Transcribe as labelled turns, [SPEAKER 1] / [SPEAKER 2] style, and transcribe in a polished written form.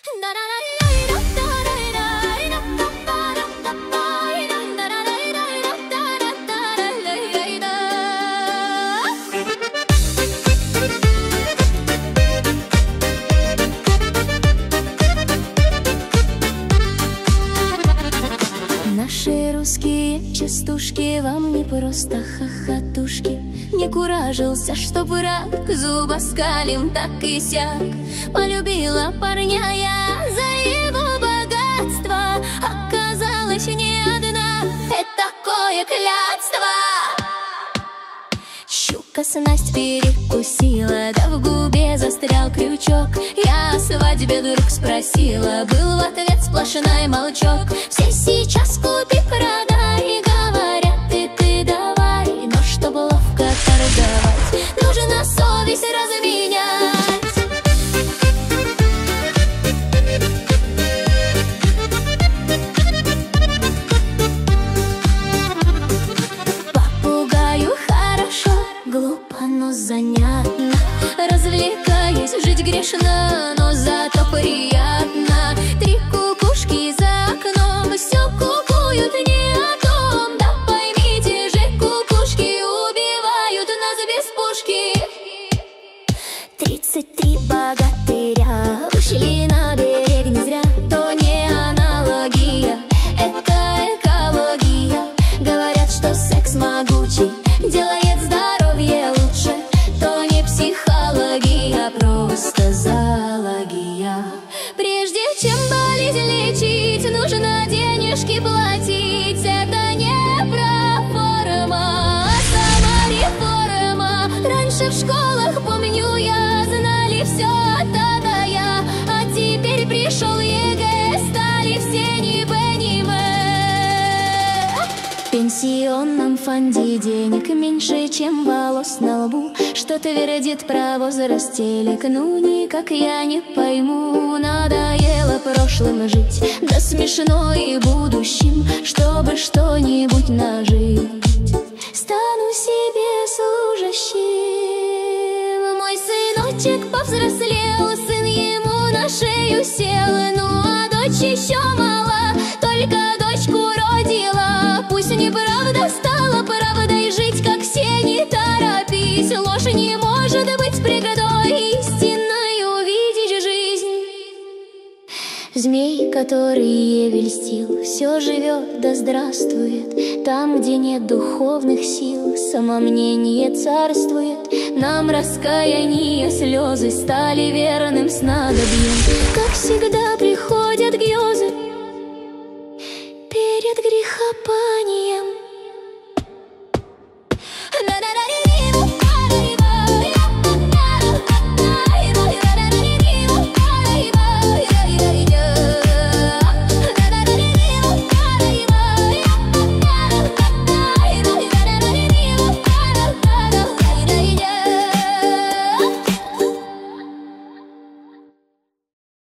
[SPEAKER 1] Наши русские частушки вам не просто хохотушки. Не куражился, что враг зубоскалим так и сяк. Полюбила парня я за его богатство. Оказалось, не одна, это такое клятство. Щука снасть перекусила, да в губе застрял крючок. Я о свадьбе вдруг спросила, был в ответ сплошной молчок. Все сейчас купи-продай, говорят, и ты давай. Но чтоб ловко торговать, нужно совесть разменять. Попугаю хорошо, глупо, но занятно. Развлекаясь, жить грешно, но зато приятно. Три кукушки за окном все кукуют не о том. Да поймите же, кукушки убивают нас без пушки. 33 богатыря ушли на берег не зря. То не аналогия, это экология. Говорят, что секс могучий делает здоровье лучше. То не психология, а просто зоология. Прежде чем болезнь лечить, нужно денежки платить. Это не про форма, а сама реформа. Раньше в школах, помню я, знали все та-да я. А теперь пришел ЕГЭ, стали все ни бэ, ни мэ. В пенсионном фонде денег меньше, чем волос на лбу. Что твердит про возраст телек, ну никак я не пойму. Надоело прошлым жить, да смешно и будущим, чтобы что-нибудь нажить. Стану себе служащим. Мой сыночек повзрослел, сын ему на шею сел. Ну а дочь еще мала, только дочку родила. Пусть неправда стала правдой, жить как все не торопись. Ложь не может быть преградой, истинной увидеть жизнь. Змей, который Еве льстил, все живет да здравствует. Там, где нет духовных сил, самомнение царствует. Нам раскаяние слезы стали верным снадобьем. Как